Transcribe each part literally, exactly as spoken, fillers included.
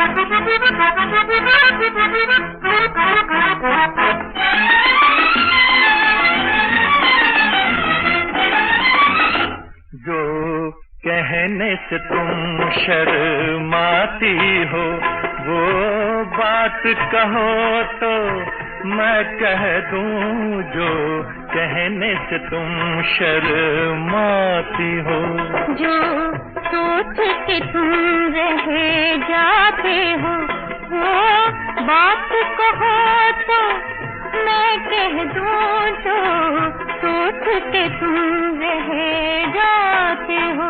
जो कहने से तुम शर्माती हो, वो बात कहो तो मैं कह दूं। जो कहने से तुम शर्माती हो, जो सोच के तुम रह जाते हो, वो बात कहो तो मैं कह दूं। जो सोच के तुम रह जाते हो,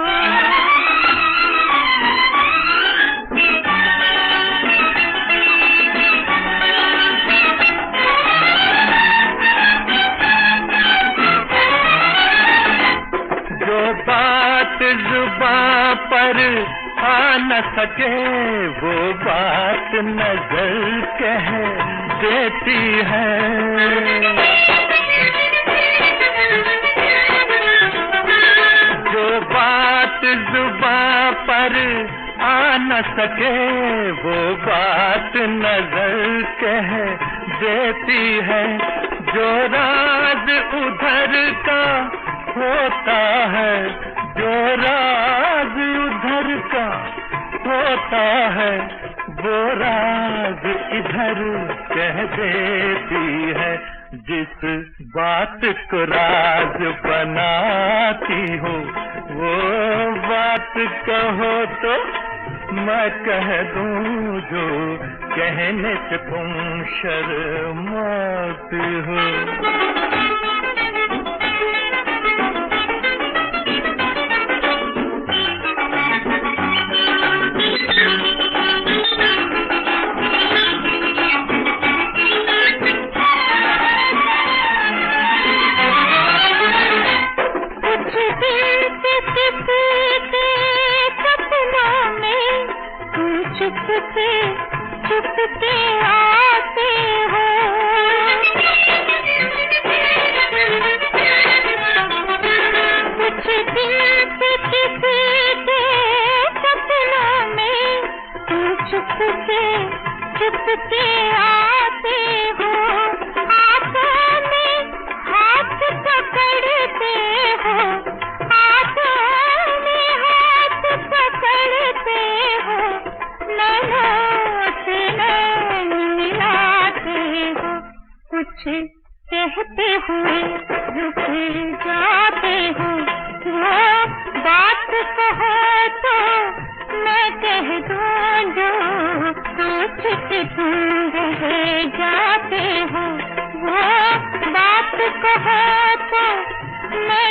बात जुबां पर आ न सके, वो बात नजर कह देती है। जो बात जुबां पर आ न सके, वो बात नजर कह देती है। जो राज उधर का होता है, जो राज उधर का होता है, वो राज इधर कह देती है। जिस बात को राज बनाती हो, वो बात कहो तो मैं कह दूं। जो कहने से तुम शर्माती हो। चुपके चुपके आते हो, कुछ दिन से किसी के सपनों में तुम चुपके चुपके आते हो। हाथों में हाथ पकड़ते हो, हाथों में हाथ पकड़ते हो, मिलाते हो। कुछ कहते हुए रुक जाते हो, वो बात कहो तो मैं कह दूं। जो सोच के तुम रह जाते हो, वो बात कहो तो मैं